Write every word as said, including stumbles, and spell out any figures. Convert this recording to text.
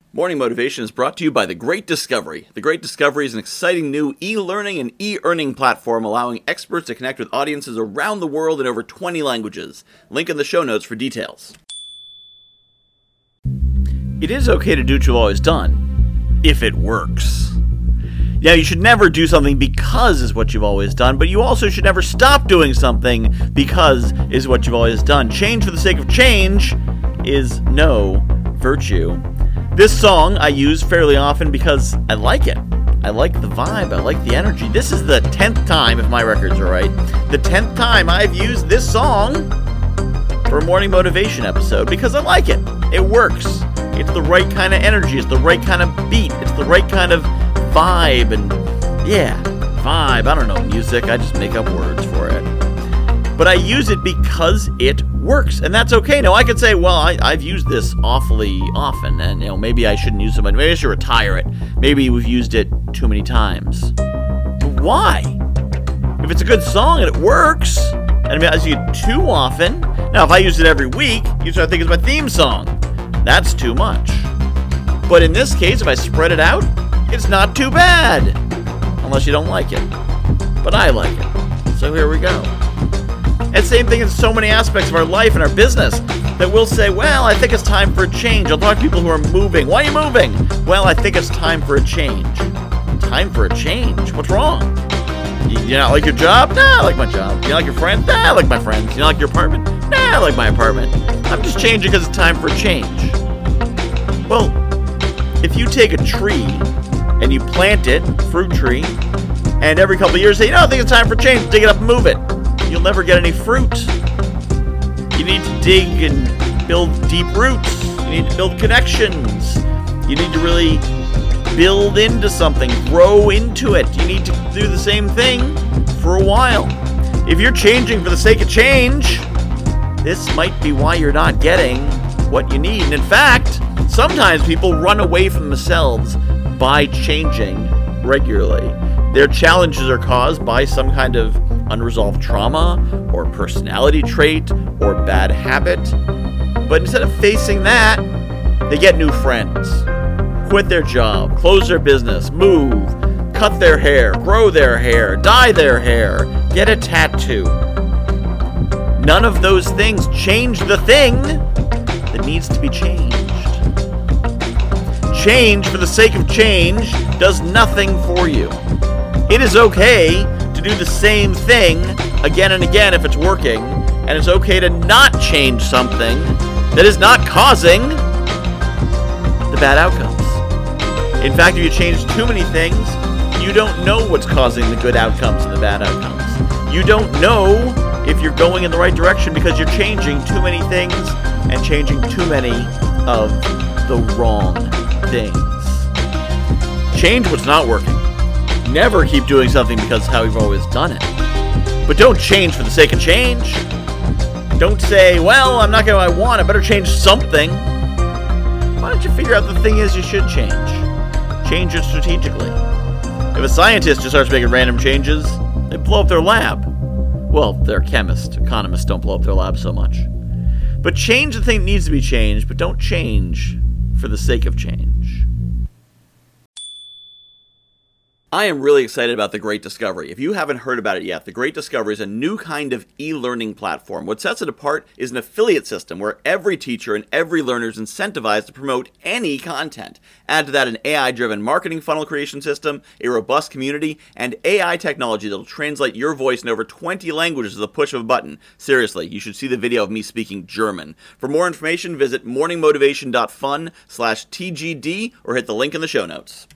Morning Motivation is brought to you by The Great Discovery. The Great Discovery is an exciting new e-learning and e-earning platform allowing experts to connect with audiences around the world in over twenty languages. Link in the show notes for details. It is okay to do what you've always done, if it works. Now, you should never do something because is what you've always done, but you also should never stop doing something because is what you've always done. Change for the sake of change is no virtue. This song I use fairly often because I like it. I like the vibe. I like the energy. This is the tenth time, if my records are right, the tenth time I've used this song for a Morning Motivation episode because I like it. It works. It's the right kind of energy. It's the right kind of beat. It's the right kind of vibe. And yeah, vibe. I don't know music. I just make up words for it. But I use it because it works, and that's okay. Now, I could say, well, I, I've used this awfully often, and you know, maybe I shouldn't use it much. Maybe I should retire it. Maybe we've used it too many times. But why? If it's a good song and it works, and I mean, I use it too often. Now, if I use it every week, you start thinking it's my theme song. That's too much. But in this case, if I spread it out, it's not too bad. Unless you don't like it. But I like it. So here we go. And same thing in so many aspects of our life and our business that we'll say, well, I think it's time for a change. I'll talk to people who are moving. Why are you moving? Well, I think it's time for a change. Time for a change? What's wrong? You, you not like your job? Nah, I like my job. You not like your friends? Nah, I like my friends. You not like your apartment? Nah, I like my apartment. I'm just changing because it's time for a change. Well, if you take a tree and you plant it, fruit tree, and every couple of years say, you know, I think it's time for change, dig it up and move it. You'll never get any fruit. You need to dig and build deep roots. You need to build connections. You need to really build into something, grow into it. You need to do the same thing for a while. If you're changing for the sake of change, this might be why you're not getting what you need. And in fact, sometimes people run away from themselves by changing regularly. Their challenges are caused by some kind of unresolved trauma or personality trait or bad habit. But instead of facing that, they get new friends, quit their job, close their business, move, cut their hair, grow their hair, dye their hair, get a tattoo. None of those things change the thing that needs to be changed. Change for the sake of change does nothing for you. It is okay to do the same thing again and again if it's working, and it's okay to not change something that is not causing the bad outcomes. In fact, if you change too many things, you don't know what's causing the good outcomes and the bad outcomes. You don't know if you're going in the right direction because you're changing too many things and changing too many of the wrong things. Change what's not working. Never keep doing something because how you've always done it. But don't change for the sake of change. Don't say, well, I'm not going to I want, I better change something. Why don't you figure out the thing is you should change? Change it strategically. If a scientist just starts making random changes, they blow up their lab. Well, they're chemists. Economists don't blow up their lab so much. But change the thing that needs to be changed, but don't change for the sake of change. I am really excited about The Great Discovery. If you haven't heard about it yet, The Great Discovery is a new kind of e-learning platform. What sets it apart is an affiliate system where every teacher and every learner is incentivized to promote any content. Add to that an A I-driven marketing funnel creation system, a robust community, and A I technology that will translate your voice in over twenty languages with the push of a button. Seriously, you should see the video of me speaking German. For more information, visit morningmotivation.fun slash TGD or hit the link in the show notes.